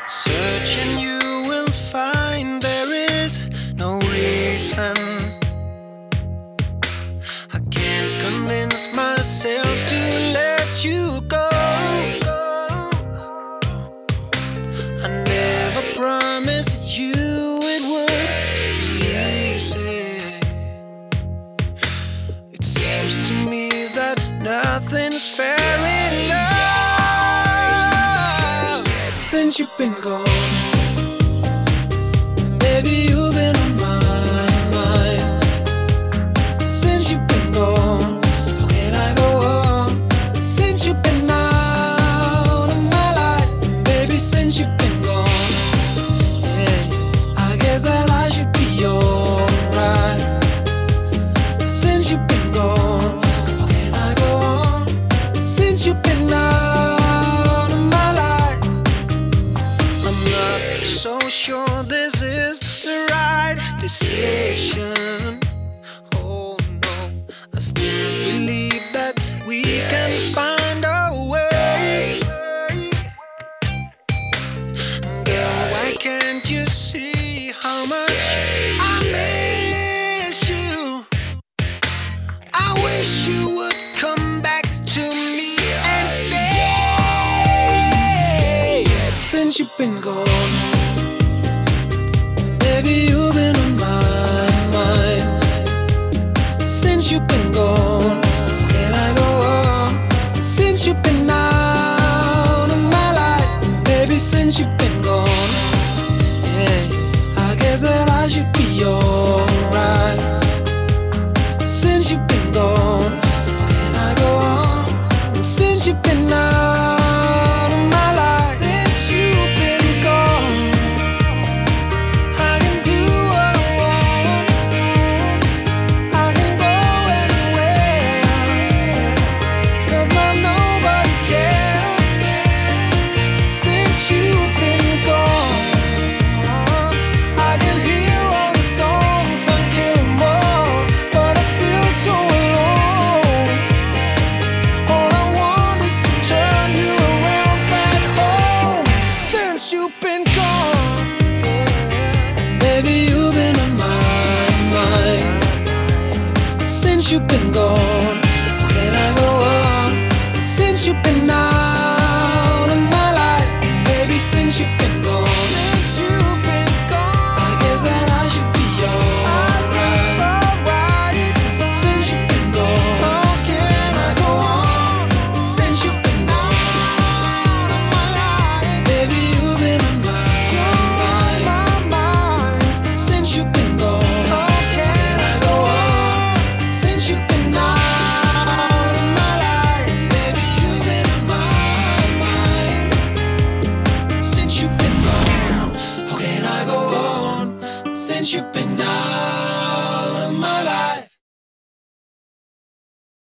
Search and you will find there is no reason. I can't convince myself to let you go. I never promised you it would be easy. It seems to me that nothing's fair in love since you've been gone. Baby, you've been on my mind since you've been gone. How can I go on since you've been out of my life? Baby, since you've been gone, yeah, I guess that I should be alright. Since you've been gone, how can I go on since you've been out of my life? I'm not so sure this is the right decision. Oh no, I still believe that we can find a way. Girl, why can't you see how much I miss you? I wish you would come back to me and stay. Since you've been gone, baby, you've been on my mind since you've been gone. How can I go on since you've been out of my life? Baby, since you've been gone, yeah, I guess that I should be alright. Since you've been gone, how can I go on since you've been out of my life? Since you've been gone, I can do what I want. I can go anywhere, 'cause now nobody cares. Since you've been gone, I can hear all the songs and kill 'em all, but I feel so alone. All I want is to turn you around back home. Since you've been gone, baby, you've been on my mind since you've been gone. How can I go on since you've been out of my life? Baby, since you've been gone, since you've been gone, I guess that I should be alright. Since you've been gone, how can I go on since you've been out of my life? Baby, you've been on my mind since you've been gone. How can I go on since you've been out of my life? Baby, you've been on my mind since you've been gone. How can I go on since you've been